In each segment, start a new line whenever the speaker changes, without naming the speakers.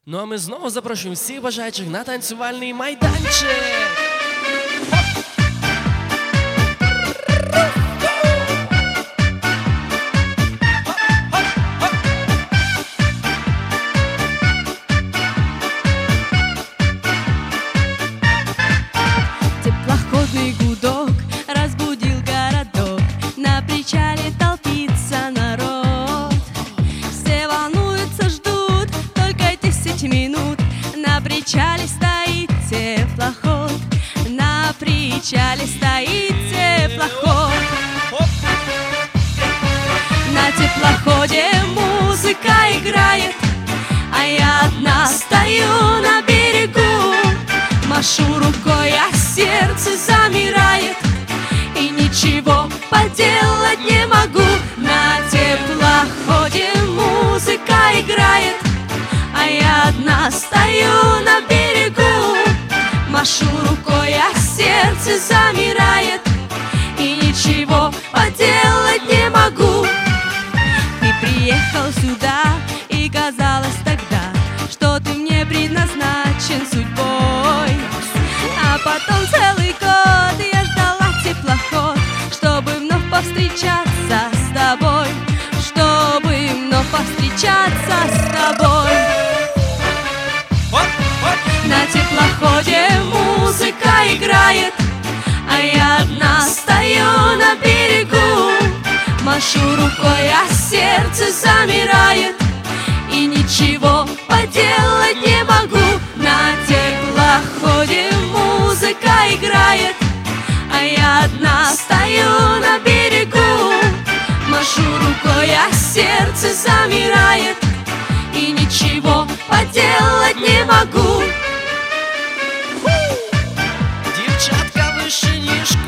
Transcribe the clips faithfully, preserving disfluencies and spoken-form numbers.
Ну а ми знову запрошуємо всіх бажаючих на танцювальний майданчик.
Теплоходный гудок разбудил городок. На причале толпится народ. Все волнуются, ждут только десять минут. На причале стоит теплоход. На причале стоит теплоход. На теплоходе музыка играет, а я одна стою на берегу. Машу рукой, а сердце замирает, и ничего поделать не могу. На теплоходе музыка играет, а я одна стою на берегу. Машу рукой, а сердце замирает, и ничего поделать не могу. Ты приехал сюда, и казалось тогда, что ты мне предназначен судьбой. А потом целый год я ждала теплоход, чтобы вновь повстречаться с тобой, чтобы вновь повстречаться с тобой. На теплоходе музыка играет, а я одна стою на берегу. Машу рукой, а сердце замирает, и ничего поделать не могу. На теплоходе музыка играет, а я одна стою на берегу. Машу рукой, а сердце замирает, и ничего поделать не могу.
Дівчатка, вище ніжку.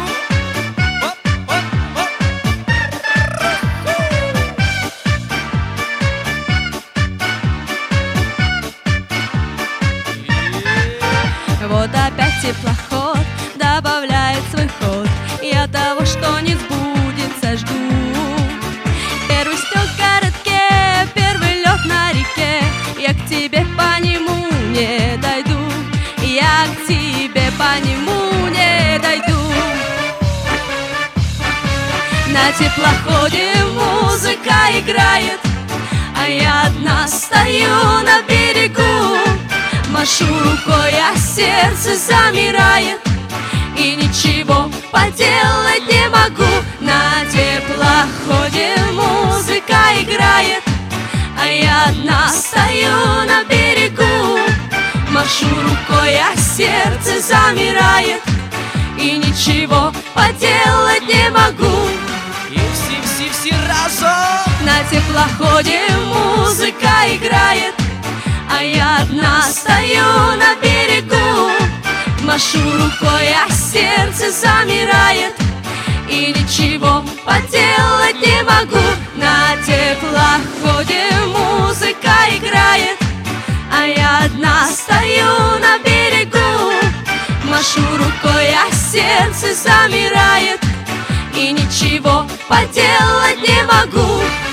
Вот опять теплоход добавляет свой ход. Я того, что не сбудется, жду. Первый стёк в городке, первый лед на реке. Я к тебе по нему не дойду. Я к тебе по нему не дойду. На теплоходе музыка играет, а я одна стою на берегу. Машу рукой, а сердце замирает, и ничего поделать не могу. На теплоходе музыка играет, а я одна стою на берегу. Машу рукой, а сердце замирает, и ничего поделать не могу.
И все-все-все разом.
На теплоходе музыка играет, а я одна стою на берегу. Машу рукой, а сердце замирает, и ничего поделать не могу. На теплоходе музыка играет, а я одна стою на берегу. Машу рукой, а сердце замирает, и ничего поделать не могу.